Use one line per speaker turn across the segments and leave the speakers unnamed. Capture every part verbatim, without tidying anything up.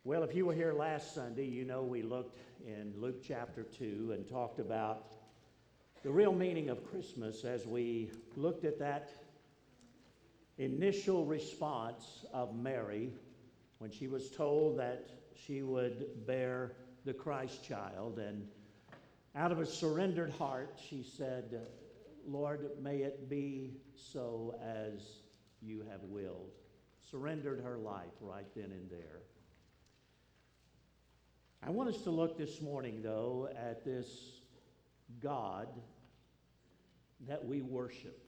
Well, if you were here last Sunday, you know we looked in Luke chapter two and talked about the real meaning of Christmas as we looked at that initial response of Mary when she was told that she would bear the Christ child. And out of a surrendered heart, she said, "Lord, may it be so as you have willed." Surrendered her life right then and there. I want us to look this morning, though, at this God that we worship.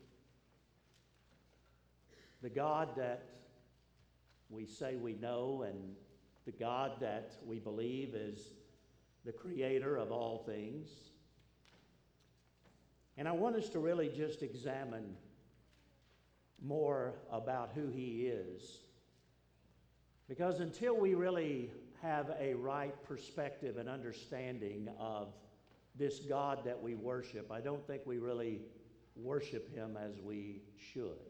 The God that we say we know, and the God that we believe is the creator of all things. And I want us to really just examine more about who he is. Because until we really have a right perspective and understanding of this God that we worship, I don't think we really worship him as we should.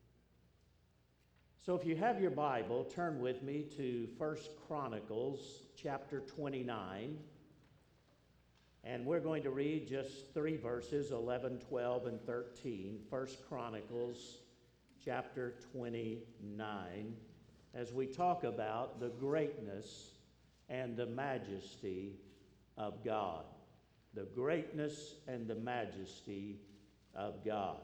So if you have your Bible, turn with me to First Chronicles chapter twenty-nine. And we're going to read just three verses, eleven, twelve, and thirteen. First Chronicles chapter twenty-nine, as we talk about the greatness and the majesty of God. The greatness and the majesty of God.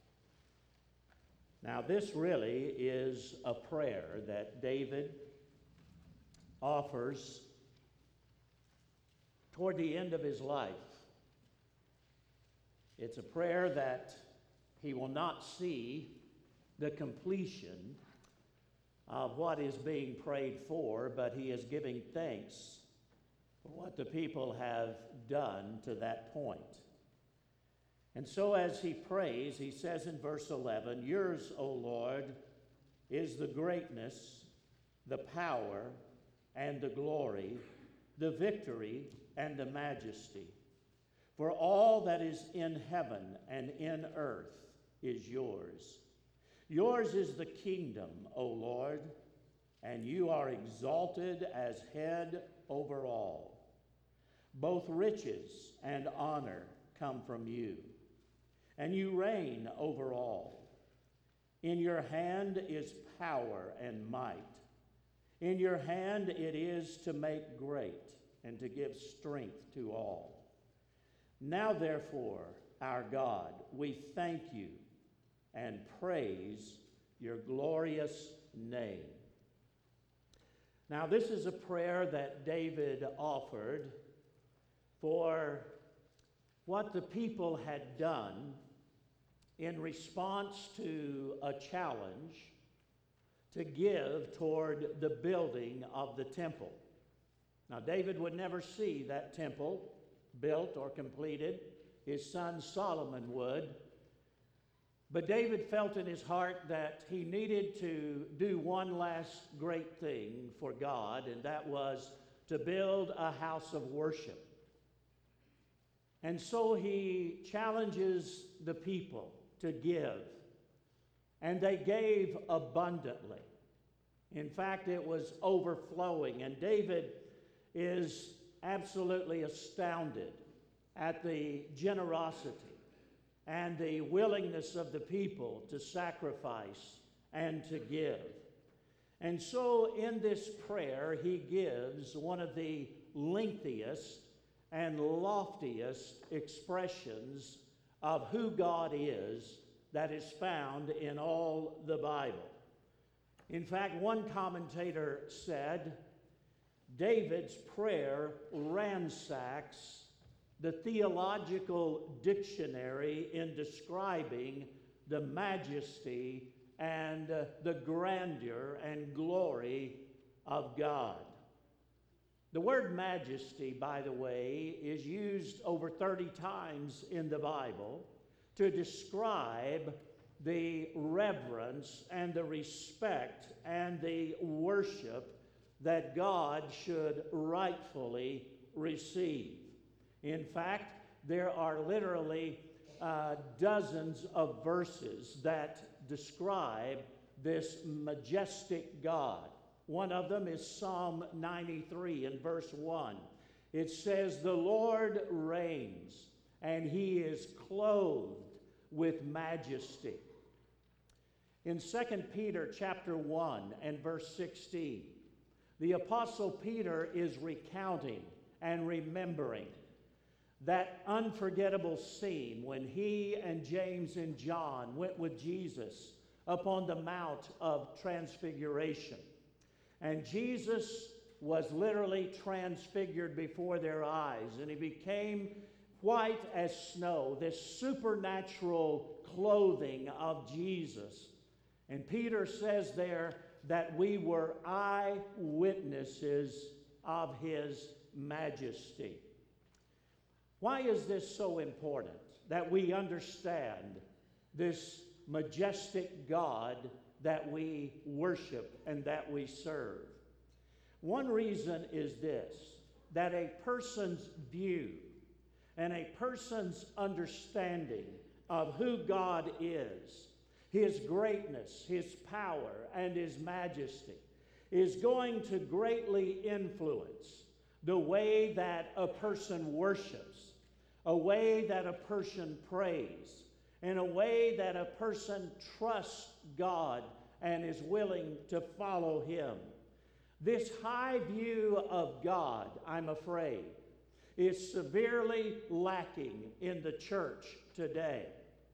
Now, this really is a prayer that David offers toward the end of his life. It's a prayer that he will not see the completion of what is being prayed for, but he is giving thanks for what the people have done to that point. And so as he prays, he says in verse eleven, "Yours, O Lord, is the greatness, the power, and the glory, the victory, and the majesty. For all that is in heaven and in earth is yours. Yours is the kingdom, O Lord, and you are exalted as head over all. Both riches and honor come from you, and you reign over all. In your hand is power and might. In your hand it is to make great and to give strength to all. Now therefore, our God, we thank you and praise your glorious name." Now, this is a prayer that David offered for what the people had done in response to a challenge to give toward the building of the temple. Now, David would never see that temple built or completed. His son Solomon would. But David felt in his heart that he needed to do one last great thing for God, and that was to build a house of worship. And so he challenges the people to give, and they gave abundantly. In fact, it was overflowing, and David is absolutely astounded at the generosity and the willingness of the people to sacrifice and to give. And so in this prayer, he gives one of the lengthiest and loftiest expressions of who God is that is found in all the Bible. In fact, one commentator said, David's prayer ransacks the theological dictionary in describing the majesty and uh, the grandeur and glory of God. The word majesty, by the way, is used over thirty times in the Bible to describe the reverence and the respect and the worship that God should rightfully receive. In fact, there are literally uh, dozens of verses that describe this majestic God. One of them is Psalm ninety-three in verse one. It says, "The Lord reigns, and he is clothed with majesty." In Second Peter chapter one and verse sixteen, the Apostle Peter is recounting and remembering that unforgettable scene when he and James and John went with Jesus upon the Mount of Transfiguration. And Jesus was literally transfigured before their eyes, and he became white as snow, this supernatural clothing of Jesus. And Peter says there that we were eyewitnesses of his majesty. Why is this so important, that we understand this majestic God that we worship and that we serve? One reason is this, that a person's view and a person's understanding of who God is, his greatness, his power, and his majesty, is going to greatly influence the way that a person worships, a way that a person prays, and a way that a person trusts God and is willing to follow him. This high view of God, I'm afraid, is severely lacking in the church today.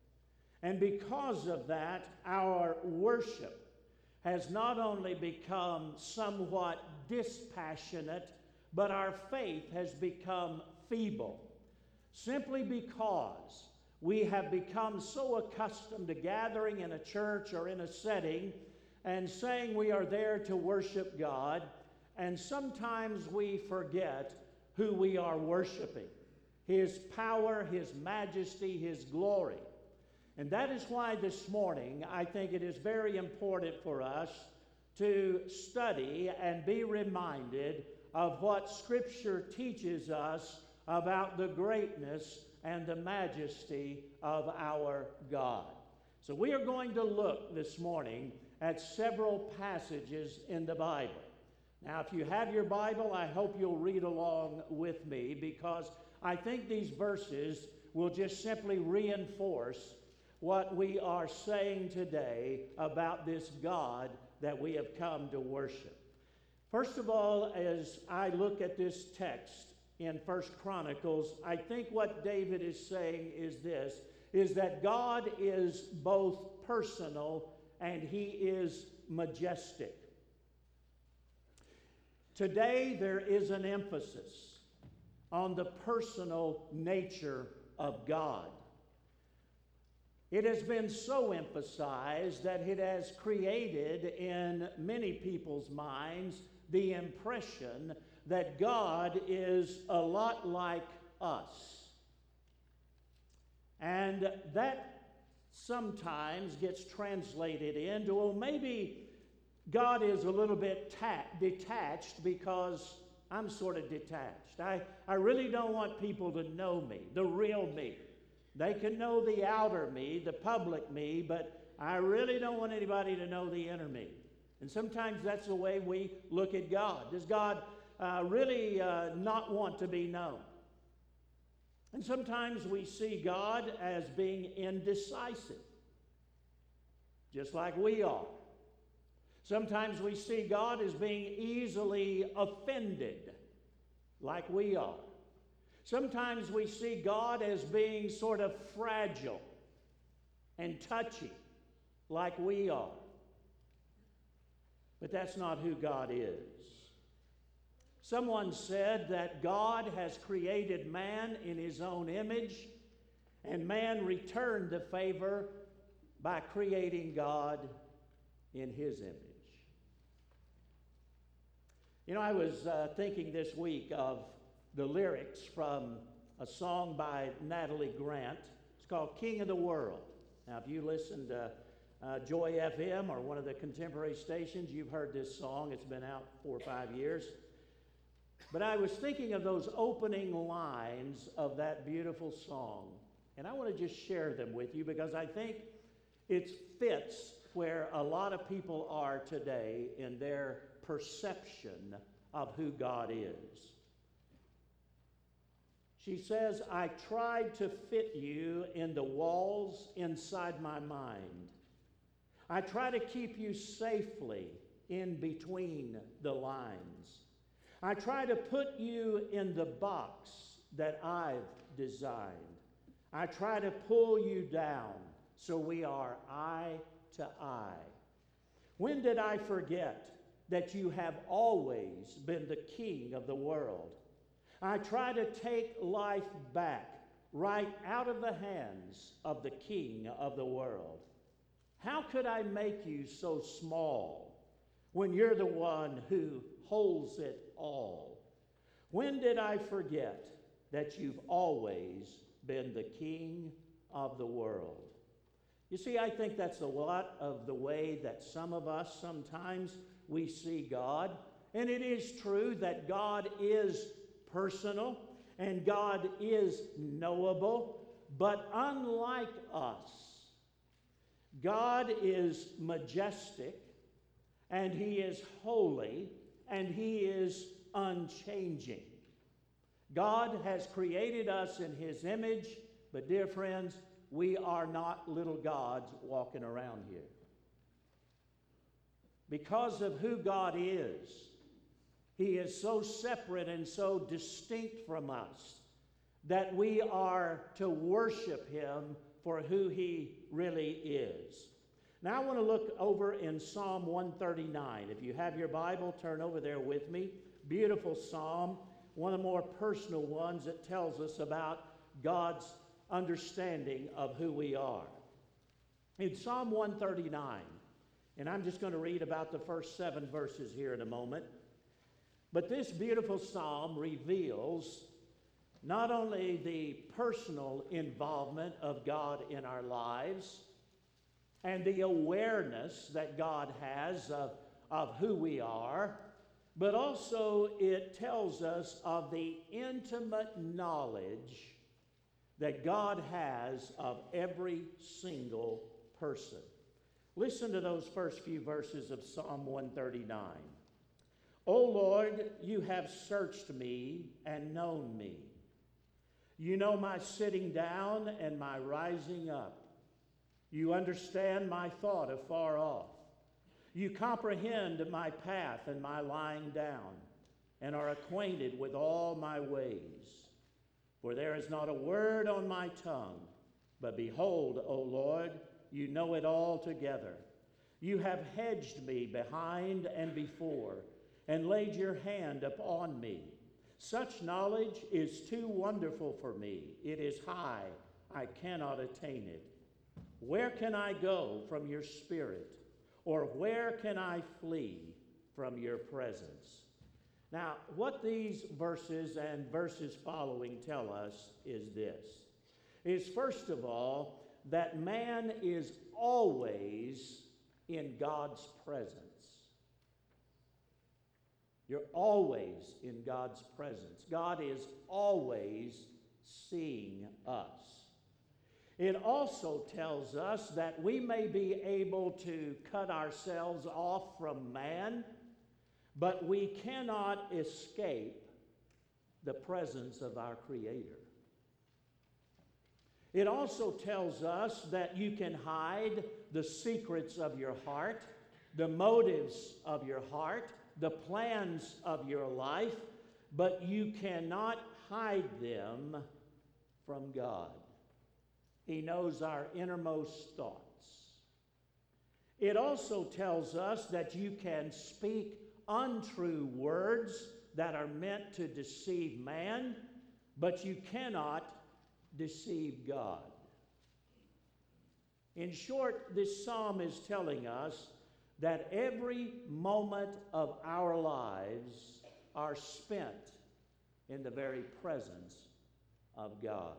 And because of that, our worship has not only become somewhat dispassionate, but our faith has become feeble, simply because we have become so accustomed to gathering in a church or in a setting and saying we are there to worship God, and sometimes we forget who we are worshiping, his power, his majesty, his glory. And that is why this morning I think it is very important for us to study and be reminded of what Scripture teaches us about the greatness and the majesty of our God. So we are going to look this morning at several passages in the Bible. Now, if you have your Bible, I hope you'll read along with me, because I think these verses will just simply reinforce what we are saying today about this God that we have come to worship. First of all, as I look at this text in First Chronicles, I think what David is saying is this, is that God is both personal and he is majestic. Today there is an emphasis on the personal nature of God. It has been so emphasized that it has created in many people's minds the impression that God is a lot like us. And that sometimes gets translated into, well, maybe God is a little bit ta- detached because I'm sort of detached. I, I really don't want people to know me, the real me. They can know the outer me, the public me, but I really don't want anybody to know the inner me. And sometimes that's the way we look at God. Does God uh, really uh, not want to be known? And sometimes we see God as being indecisive, just like we are. Sometimes we see God as being easily offended, like we are. Sometimes we see God as being sort of fragile and touchy, like we are. But that's not who God is. Someone said that God has created man in his own image, and man returned the favor by creating God in his image. You know, I was uh, thinking this week of the lyrics from a song by Natalie Grant. It's called King of the World. Now, if you listen to uh, Joy F M or one of the contemporary stations, you've heard this song. It's been out four or five years. But I was thinking of those opening lines of that beautiful song, and I want to just share them with you because I think it fits where a lot of people are today in their perception of who God is. She says, I tried to fit you in the walls inside my mind. I try to keep you safely in between the lines. I try to put you in the box that I've designed. I try to pull you down so we are eye to eye. When did I forget that you have always been the king of the world? I try to take life back right out of the hands of the king of the world. How could I make you so small when you're the one who holds it all? When did I forget that you've always been the king of the world? You see, I think that's a lot of the way that some of us sometimes we see God. And it is true that God is personal and God is knowable, but unlike us, God is majestic and He is holy and He is unchanging. God has created us in His image, but dear friends, we are not little gods walking around here. Because of who God is, He is so separate and so distinct from us that we are to worship Him for who He really is. Now I want to look over in Psalm one thirty-nine. If you have your Bible, turn over there with me. Beautiful psalm, one of the more personal ones that tells us about God's understanding of who we are. In Psalm one thirty-nine, and I'm just going to read about the first seven verses here in a moment, but this beautiful psalm reveals not only the personal involvement of God in our lives and the awareness that God has of, of who we are, but also it tells us of the intimate knowledge that God has of every single person. Listen to those first few verses of Psalm one thirty-nine. O Lord, you have searched me and known me. You know my sitting down and my rising up. You understand my thought afar off. You comprehend my path and my lying down, and are acquainted with all my ways. For there is not a word on my tongue, but behold, O Lord, you know it all together. You have hedged me behind and before, and laid your hand upon me. Such knowledge is too wonderful for me. It is high, I cannot attain it. Where can I go from your spirit? Or where can I flee from your presence? Now, what these verses and verses following tell us is this, is first of all, that man is always in God's presence. You're always in God's presence. God is always seeing us. It also tells us that we may be able to cut ourselves off from man, but we cannot escape the presence of our Creator. It also tells us that you can hide the secrets of your heart, the motives of your heart, the plans of your life, but you cannot hide them from God. He knows our innermost thoughts. It also tells us that you can speak untrue words that are meant to deceive man, but you cannot deceive God. In short, this psalm is telling us that every moment of our lives are spent in the very presence of God.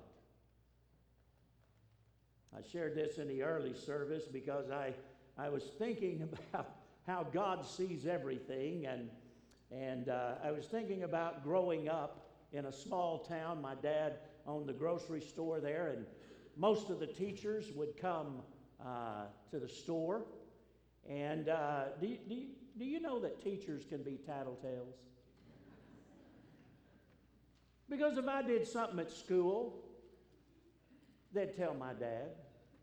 I shared this in the early service because I, I was thinking about how God sees everything, and, and uh, I was thinking about growing up in a small town. My dad owned the grocery store there, and most of the teachers would come uh, to the store. And uh, do, you, do, you, do you know that teachers can be tattletales? Because if I did something at school, they'd tell my dad.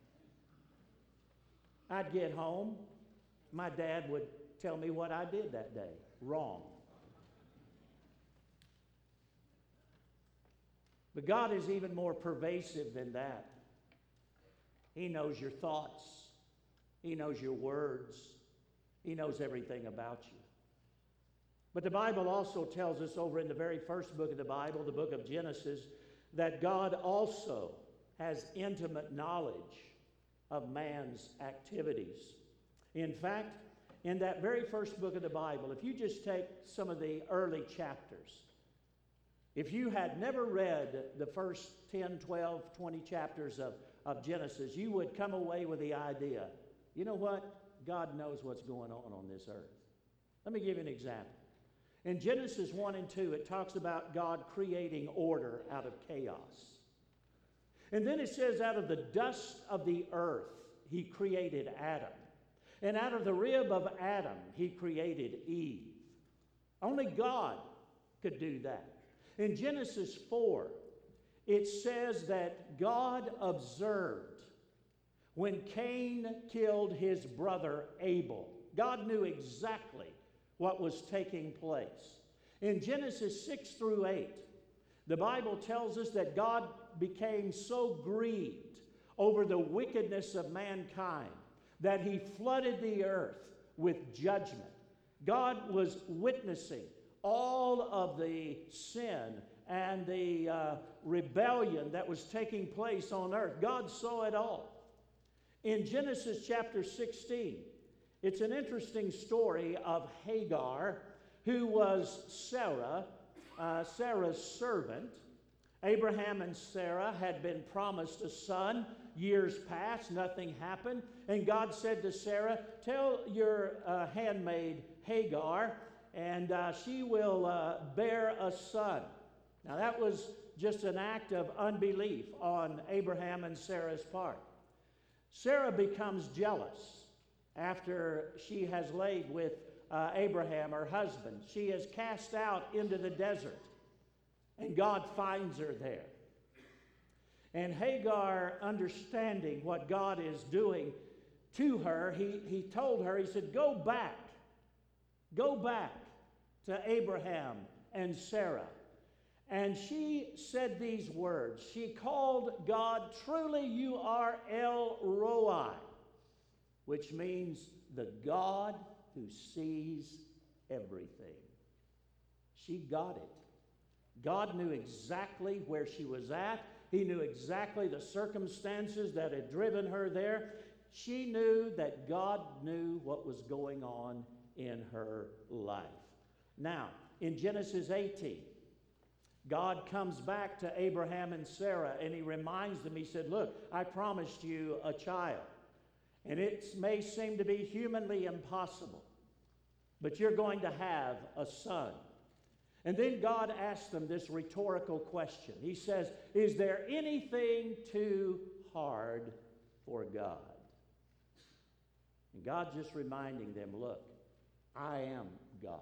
I'd get home, my dad would tell me what I did that day. Wrong. But God is even more pervasive than that. He knows your thoughts. He knows your words. He knows everything about you. But the Bible also tells us over in the very first book of the Bible, the book of Genesis, that God also has intimate knowledge of man's activities. In fact, in that very first book of the Bible, if you just take some of the early chapters, if you had never read the first ten, twelve, twenty chapters of, of Genesis, you would come away with the idea, you know what? God knows what's going on on this earth. Let me give you an example. In Genesis one and two, it talks about God creating order out of chaos. And then it says, out of the dust of the earth, he created Adam. And out of the rib of Adam, he created Eve. Only God could do that. In Genesis four, it says that God observed when Cain killed his brother Abel. God knew exactly what was taking place. In Genesis six through eight, the Bible tells us that God became so grieved over the wickedness of mankind that he flooded the earth with judgment. God was witnessing all of the sin and the uh, rebellion that was taking place on earth. God saw it all. In Genesis chapter sixteen, it's an interesting story of Hagar, who was Sarah, uh, Sarah's servant. Abraham and Sarah had been promised a son. Years passed, nothing happened. And God said to Sarah, tell your uh, handmaid Hagar, and uh, she will uh, bear a son. Now that was just an act of unbelief on Abraham and Sarah's part. Sarah becomes jealous after she has laid with uh, Abraham, her husband. She is cast out into the desert, and God finds her there. And Hagar, understanding what God is doing to her, he, he told her, he said, go back, go back to Abraham and Sarah. And she said these words. She called God, truly you are El Roi, which means the God who sees everything. She got it. God knew exactly where she was at. He knew exactly the circumstances that had driven her there. She knew that God knew what was going on in her life. Now, in Genesis eighteen, God comes back to Abraham and Sarah, and he reminds them, he said, look, I promised you a child. And it may seem to be humanly impossible, but you're going to have a son. And then God asks them this rhetorical question. He says, is there anything too hard for God? And God just reminding them, look, I am God.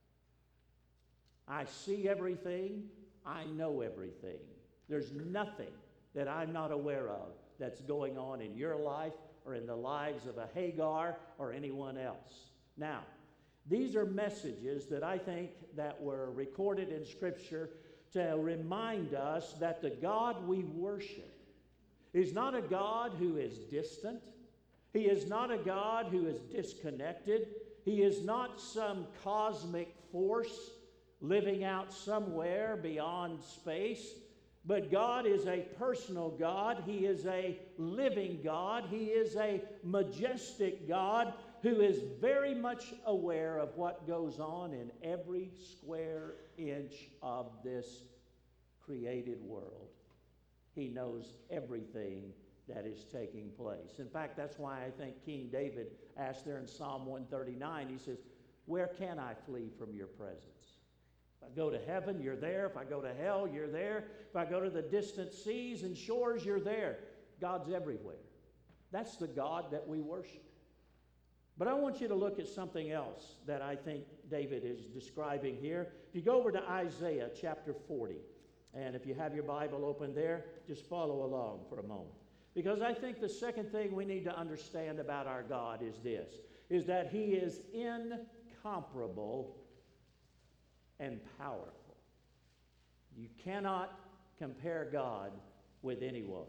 I see everything. I know everything. There's nothing that I'm not aware of that's going on in your life or in the lives of a Hagar or anyone else. Now, these are messages that I think that were recorded in Scripture to remind us that the God we worship is not a God who is distant. He is not a God who is disconnected. He is not some cosmic force living out somewhere beyond space. But God is a personal God. He is a living God. He is a majestic God who is very much aware of what goes on in every square inch of this created world. He knows everything that is taking place. In fact, that's why I think King David asked there in Psalm one thirty-nine, he says, where can I flee from your presence? If I go to heaven, you're there. If I go to hell, you're there. If I go to the distant seas and shores, you're there. God's everywhere. That's the God that we worship. But I want you to look at something else that I think David is describing here. If you go over to Isaiah chapter forty, and if you have your Bible open there, just follow along for a moment. Because I think the second thing we need to understand about our God is this, is that He is incomparable and powerful. You cannot compare God with anyone.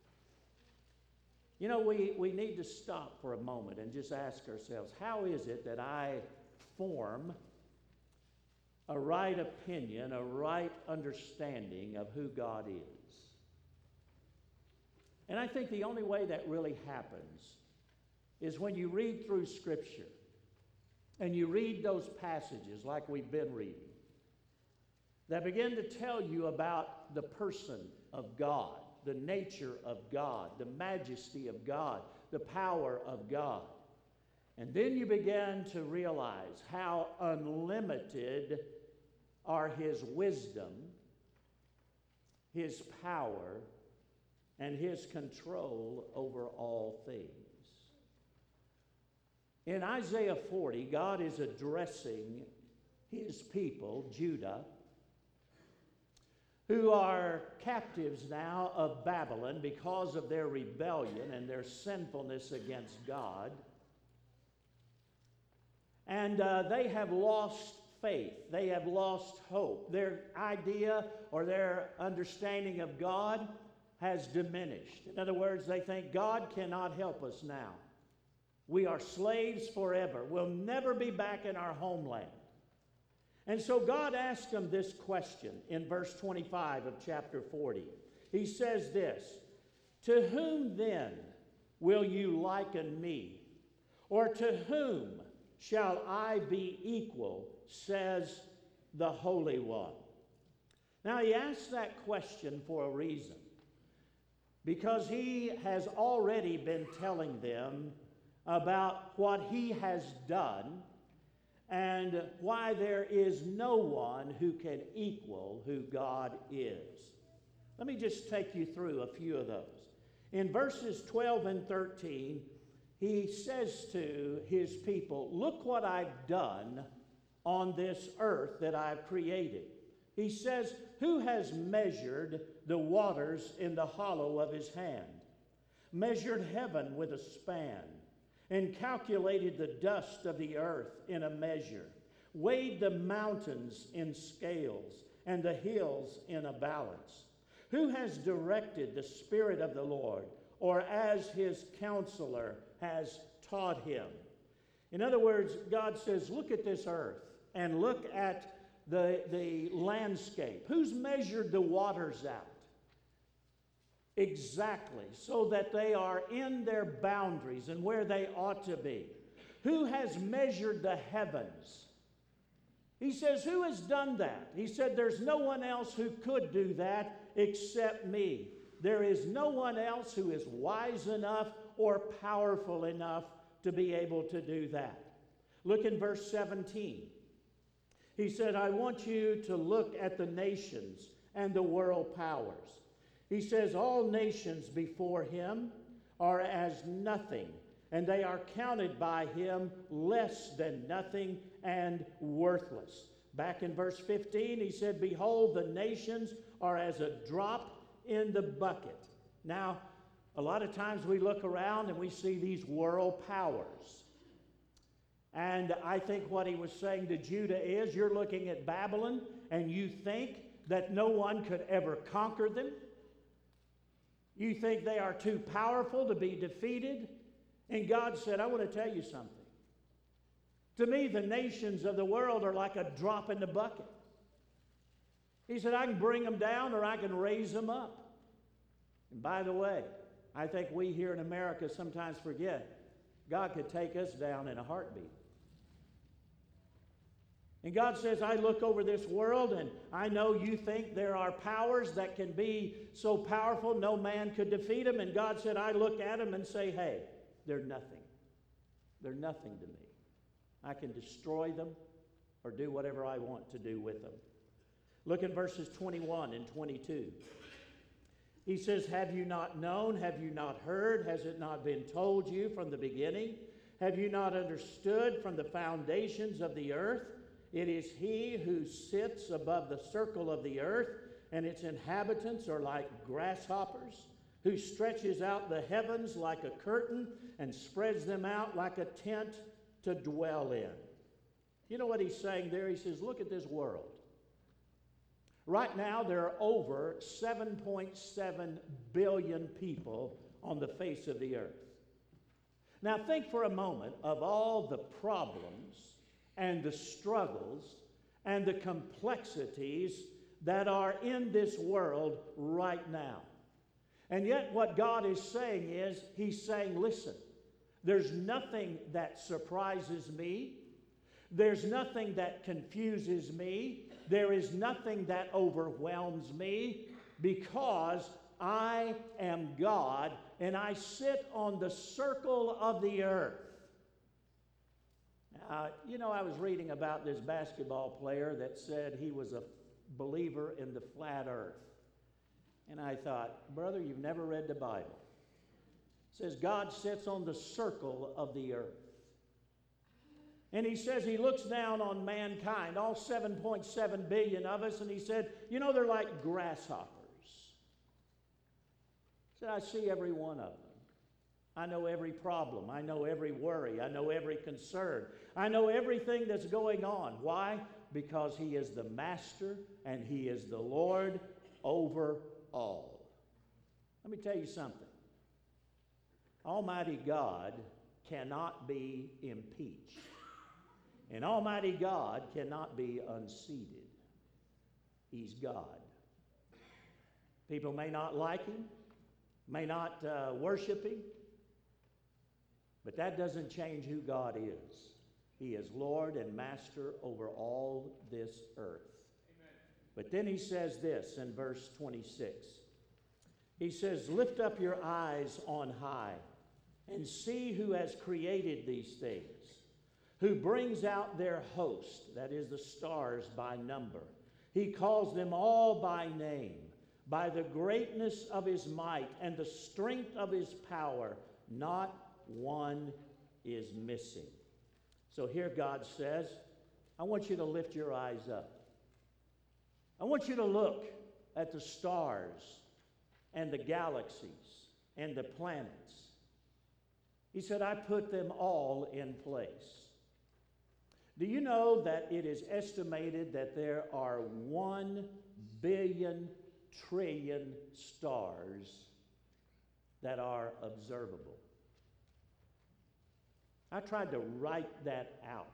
You know, we, we need to stop for a moment and just ask ourselves, how is it that I form a right opinion, a right understanding of who God is? And I think the only way that really happens is when you read through Scripture and you read those passages like we've been reading that begin to tell you about the person of God, the nature of God, the majesty of God, the power of God. And then you begin to realize how unlimited are His wisdom, His power, and His control over all things. In Isaiah forty, God is addressing His people, Judah, who are captives now of Babylon because of their rebellion and their sinfulness against God. And uh, they have lost faith. They have lost hope. Their idea or their understanding of God has diminished. In other words, they think God cannot help us now. We are slaves forever. We'll never be back in our homeland. And so God asked them this question in verse twenty-five of chapter forty. He says this, "To whom then will you liken me? Or to whom shall I be equal, says the Holy One?" Now he asks that question for a reason. Because he has already been telling them about what he has done and why there is no one who can equal who God is. Let me just take you through a few of those. In verses twelve and thirteen, he says to his people, "Look what I've done on this earth that I've created." He says, "Who has measured the waters in the hollow of his hand, measured heaven with a span, and calculated the dust of the earth in a measure, weighed the mountains in scales, and the hills in a balance? Who has directed the Spirit of the Lord, or as his counselor has taught him?" In other words, God says, look at this earth and look at the, the landscape. Who's measured the waters out? Exactly, so that they are in their boundaries and where they ought to be. Who has measured the heavens? He says, who has done that? He said, there's no one else who could do that except me. There is no one else who is wise enough or powerful enough to be able to do that. Look in verse seventeen. He said, I want you to look at the nations and the world powers. He says, all nations before him are as nothing, and they are counted by him less than nothing and worthless. Back in verse fifteen, he said, behold, the nations are as a drop in the bucket. Now, a lot of times we look around and we see these world powers. And I think what he was saying to Judah is, you're looking at Babylon and you think that no one could ever conquer them. You think they are too powerful to be defeated. And God said, I want to tell you something. To me, the nations of the world are like a drop in the bucket. He said, I can bring them down or I can raise them up. And by the way, I think we here in America sometimes forget God could take us down in a heartbeat. And God says, I look over this world and I know you think there are powers that can be so powerful no man could defeat them. And God said, I look at them and say, hey, they're nothing. They're nothing to me. I can destroy them or do whatever I want to do with them. Look at verses twenty-one and twenty-two. He says, have you not known? Have you not heard? Has it not been told you from the beginning? Have you not understood from the foundations of the earth? It is he who sits above the circle of the earth, and its inhabitants are like grasshoppers, who stretches out the heavens like a curtain and spreads them out like a tent to dwell in. You know what he's saying there? He says, look at this world. Right now, there are over seven point seven billion people on the face of the earth. Now, think for a moment of all the problems and the struggles and the complexities that are in this world right now. And yet, what God is saying is, He's saying, listen, there's nothing that surprises me. There's nothing that confuses me. There is nothing that overwhelms me, because I am God and I sit on the circle of the earth. Uh, you know, I was reading about this basketball player that said he was a believer in the flat earth. And I thought, brother, you've never read the Bible. It says God sits on the circle of the earth. And he says he looks down on mankind, all seven point seven billion of us, and he said, you know, they're like grasshoppers. He said, I see every one of them. I know every problem. I know every worry. I know every concern. I know everything that's going on. Why? Because He is the Master and He is the Lord over all. Let me tell you something. Almighty God cannot be impeached. And Almighty God cannot be unseated. He's God. People may not like Him, may not uh, worship Him, but that doesn't change who God is. He is Lord and Master over all this earth. Amen. But then He says this in verse twenty-six. He says, lift up your eyes on high and see who has created these things, who brings out their host, that is the stars, by number. He calls them all by name, by the greatness of His might and the strength of His power. Not one is missing. So here God says, I want you to lift your eyes up. I want you to look at the stars and the galaxies and the planets. He said, I put them all in place. Do you know that it is estimated that there are one billion trillion stars that are observable? I tried to write that out.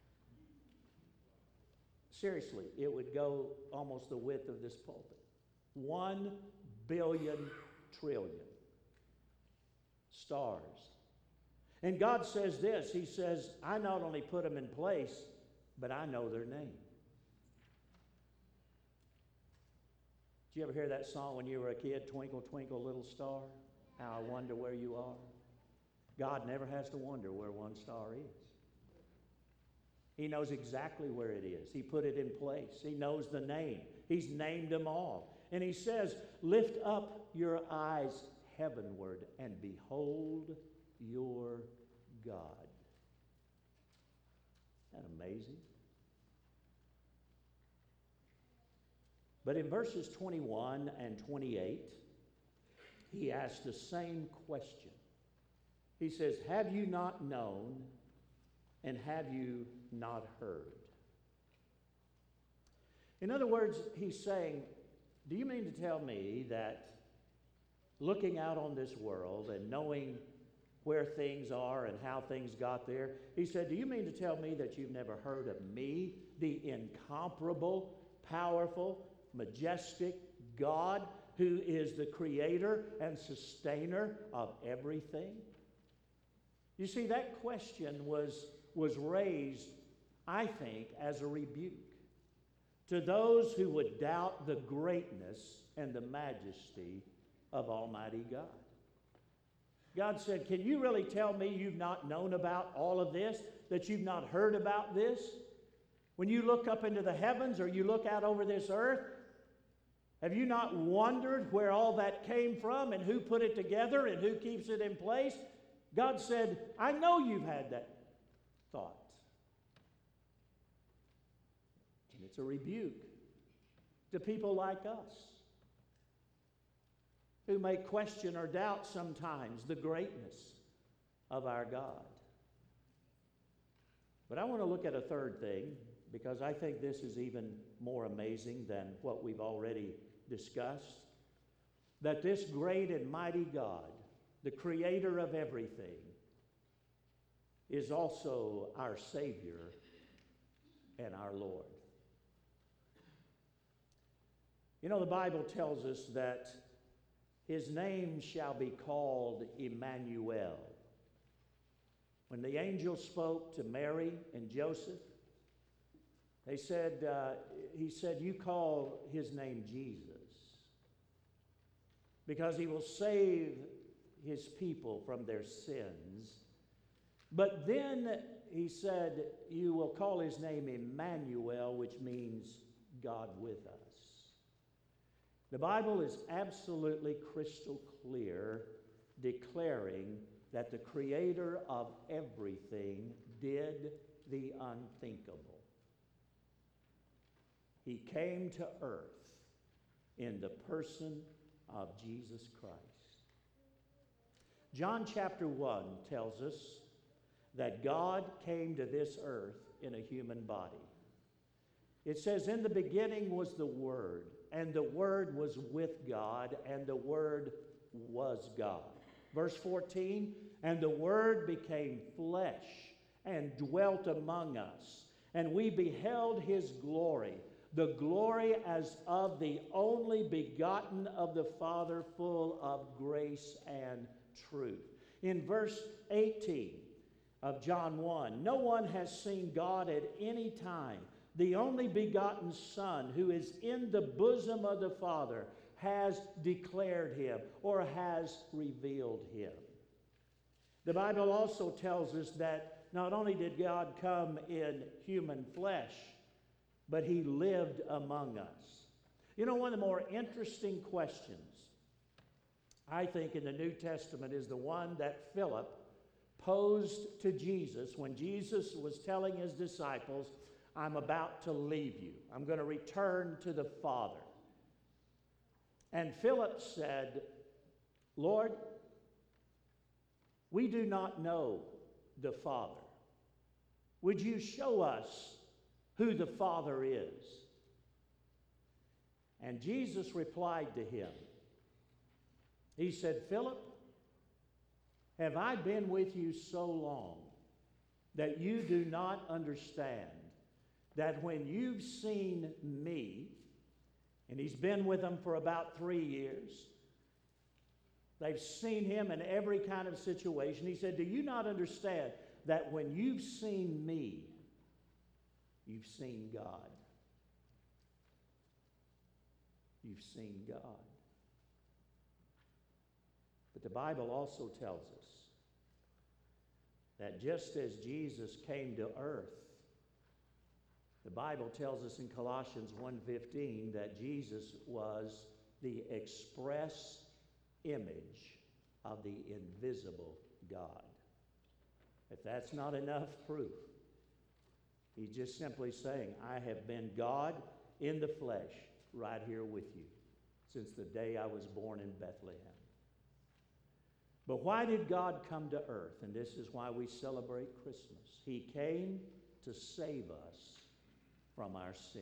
Seriously, it would go almost the width of this pulpit. One billion trillion stars. And God says this, He says, I not only put them in place, but I know their name. Did you ever hear that song when you were a kid, Twinkle, Twinkle, Little Star? How I wonder where you are. God never has to wonder where one star is. He knows exactly where it is. He put it in place. He knows the name. He's named them all. And He says, lift up your eyes heavenward and behold your God. Isn't that amazing? But in verses twenty-one and twenty-eight, He asks the same question. He says, have you not known and have you not heard? In other words, He's saying, do you mean to tell me that looking out on this world and knowing where things are and how things got there, He said, do you mean to tell me that you've never heard of me, the incomparable, powerful, majestic God who is the creator and sustainer of everything? You see, that question was, was raised, I think, as a rebuke to those who would doubt the greatness and the majesty of Almighty God. God said, can you really tell me you've not known about all of this, that you've not heard about this? When you look up into the heavens or you look out over this earth, have you not wondered where all that came from and who put it together and who keeps it in place? God said, I know you've had that thought. And it's a rebuke to people like us who may question or doubt sometimes the greatness of our God. But I want to look at a third thing, because I think this is even more amazing than what we've already discussed. That this great and mighty God, the creator of everything, is also our Savior and our Lord. You know, the Bible tells us that His name shall be called Emmanuel. When the angel spoke to Mary and Joseph, they said, uh, he said, you call his name Jesus, because he will save his people from their sins. But then he said, you will call his name Emmanuel, which means God with us. The Bible is absolutely crystal clear, declaring that the creator of everything did the unthinkable. He came to earth in the person of Jesus Christ. John chapter one tells us that God came to this earth in a human body. It says, in the beginning was the Word, and the Word was with God, and the Word was God. Verse fourteen, and the Word became flesh and dwelt among us, and we beheld his glory, the glory as of the only begotten of the Father, full of grace and truth. In verse eighteen of John one, no one has seen God at any time. The only begotten Son, who is in the bosom of the Father, has declared him or has revealed him. The Bible also tells us that not only did God come in human flesh, but he lived among us. You know, one of the more interesting questions, I think, in the New Testament is the one that Philip posed to Jesus when Jesus was telling his disciples, I'm about to leave you. I'm going to return to the Father. And Philip said, Lord, we do not know the Father. Would you show us who the Father is? And Jesus replied to him. He said, Philip, have I been with you so long that you do not understand that when you've seen me, and he's been with them for about three years, they've seen him in every kind of situation. He said, do you not understand that when you've seen me, you've seen God? You've seen God. But the Bible also tells us that just as Jesus came to earth, the Bible tells us in Colossians one fifteen that Jesus was the express image of the invisible God. If that's not enough proof, he's just simply saying, I have been God in the flesh right here with you since the day I was born in Bethlehem. But why did God come to earth? And this is why we celebrate Christmas. He came to save us from our sin.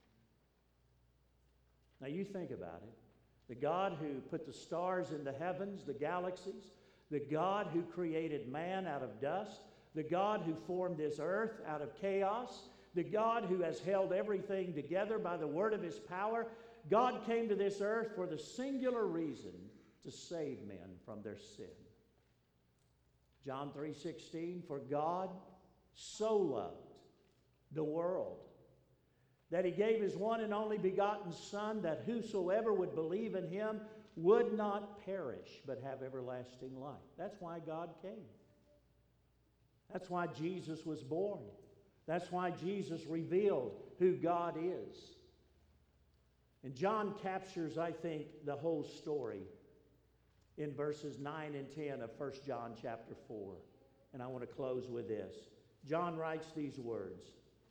Now you think about it. The God who put the stars in the heavens, the galaxies, the God who created man out of dust, the God who formed this earth out of chaos, the God who has held everything together by the word of his power, God came to this earth for the singular reason to save men from their sin. John three sixteen, for God so loved the world that he gave his one and only begotten Son, that whosoever would believe in him would not perish, but have everlasting life. That's why God came. That's why Jesus was born. That's why Jesus revealed who God is. And John captures, I think, the whole story in verses nine and ten of First John chapter four. And I want to close with this. John writes these words.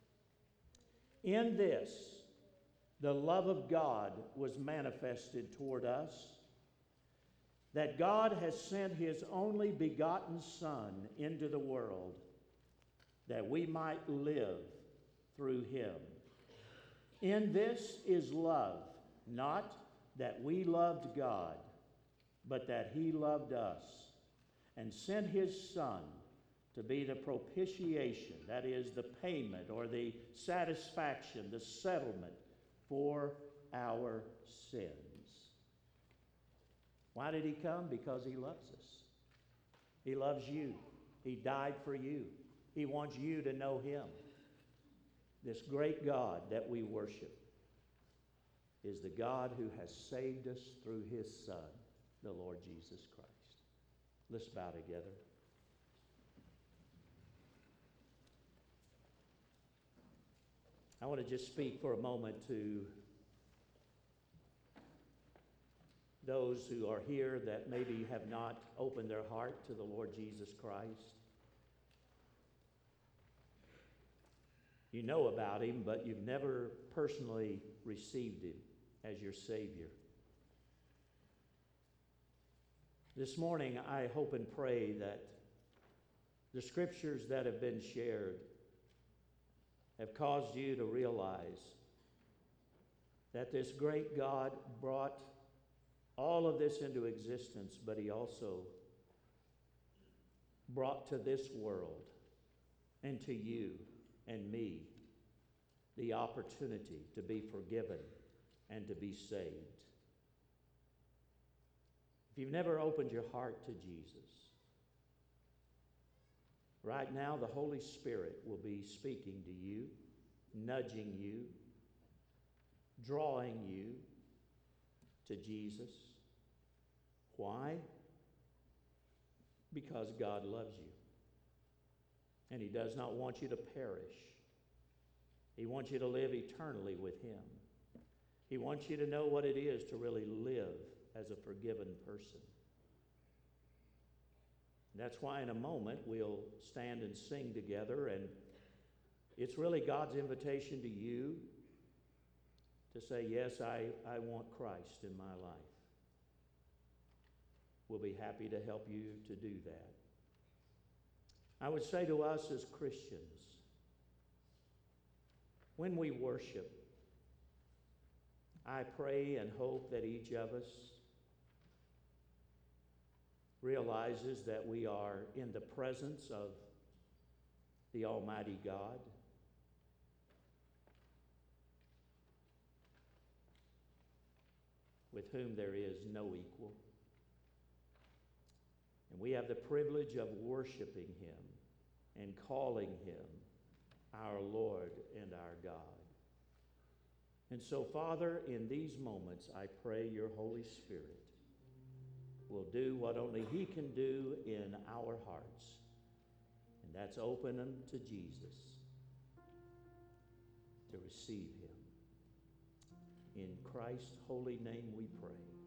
In this, the love of God was manifested toward us, that God has sent his only begotten Son into the world, that we might live through him. In this is love, not that we loved God, but that he loved us and sent his Son to be the propitiation, that is the payment or the satisfaction, the settlement for our sins. Why did he come? Because he loves us. He loves you. He died for you. He wants you to know him. This great God that we worship is the God who has saved us through his Son, the Lord Jesus Christ. Let's bow together. I want to just speak for a moment to those who are here that maybe have not opened their heart to the Lord Jesus Christ. You know about him, but you've never personally received him as your Savior. This morning, I hope and pray that the scriptures that have been shared have caused you to realize that this great God brought all of this into existence, but he also brought to this world and to you and me the opportunity to be forgiven and to be saved. If you've never opened your heart to Jesus, right now the Holy Spirit will be speaking to you, nudging you, drawing you to Jesus. Why? Because God loves you. And he does not want you to perish. He wants you to live eternally with him. He wants you to know what it is to really live as a forgiven person. That's why in a moment we'll stand and sing together, and it's really God's invitation to you to say, yes, I, I want Christ in my life. We'll be happy to help you to do that. I would say to us as Christians, when we worship, I pray and hope that each of us realizes that we are in the presence of the Almighty God. With whom there is no equal. And we have the privilege of worshiping him and calling him our Lord and our God. And so, Father, in these moments, I pray your Holy Spirit will do what only he can do in our hearts. And that's open them to Jesus, to receive him. In Christ's holy name we pray.